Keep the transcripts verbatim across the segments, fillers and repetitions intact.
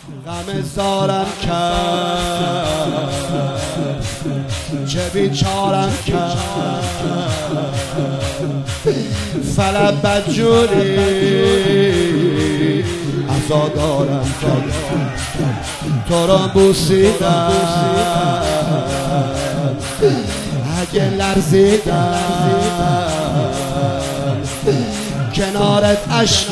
غم زارم کرد چه بیچارم کرد فلک بدجوری عزادارم کرد تو را بوسیدم اگه لرزیدم کنارت عشق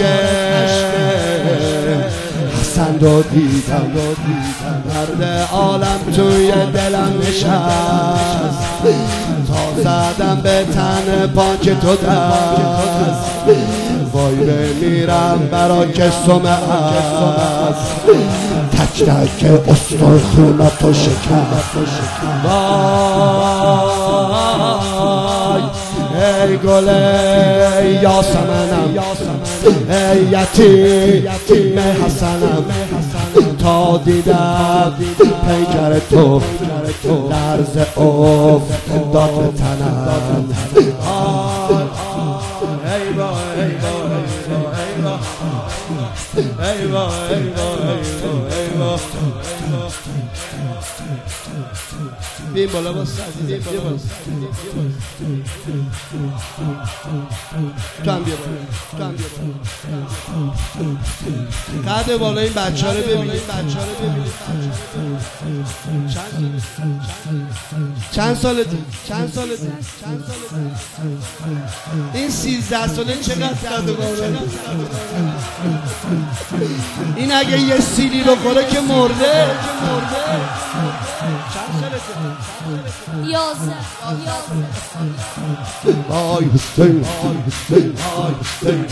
حسن رو دیدم مرد عالم توی دلم نشست تا زدم به تن پاک تو دست وای بمیرم برا کسومه است تک تک استخوناتو شکست وای ای گل یاسمنم ای یتیم حسنم تا دیدم پیکر تو لرز افتاد به تنم ای با ای با ای با ای با بیم بالا باز بیم بالا تو هم بیا بالا تو هم بیا بالا قد بالا این بچه ها رو ببینید چند سالته چند سالته این سیزده ساله چقدر قد بالا این اگه یه سیلی بخوره که مرده چند سالته یازده وای حسین وای حسین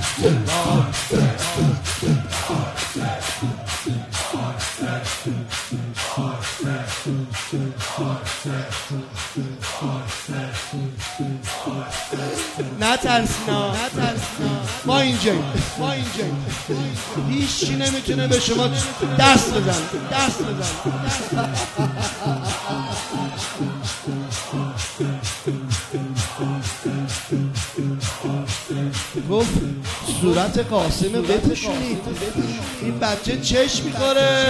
نترسینا ما اینجاییم ما اینجاییم هیچی نمیتونه به شما دست بزن دست بزن گفت صورت قاسم بپوشونید این بچه چشم میخوره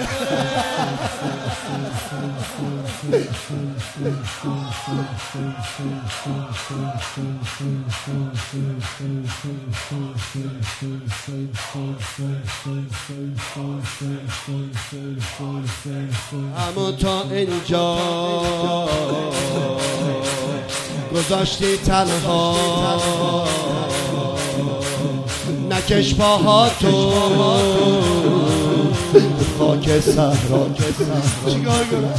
اما تا اینجا گذاشتی تنها نکش پاهاتو خاک صحرا چیکار کنم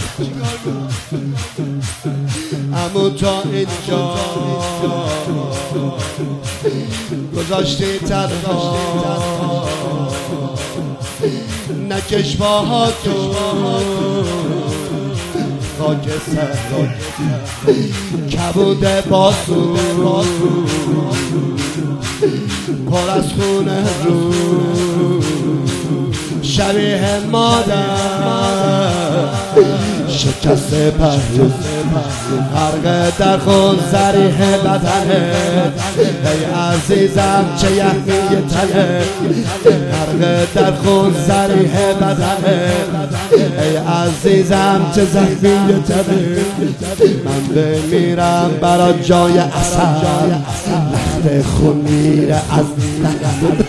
اما تا اینجا گذاشتی تنها نکش پاهاتو خاک صحرا کبود بازو پر از خونه رو شبیه مادر شکست پهلو غرق در خون زریح بدنه ای عزیزم چه یخمی تنه غرق در خون زریح بدنه ای عزیزم چه زخمی تنه من بمیرم برا جای اثر لخت خون میره از نگم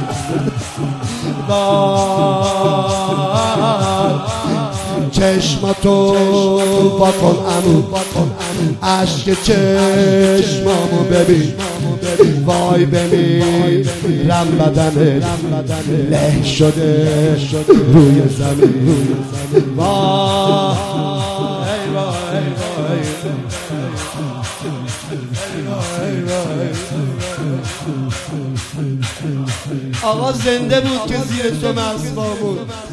چشماتو واکن امو عشق چشمامو ببین وای بمیرم بدنه له شده روی زمین وای آقا زنده بود که زیر تو مسوا بود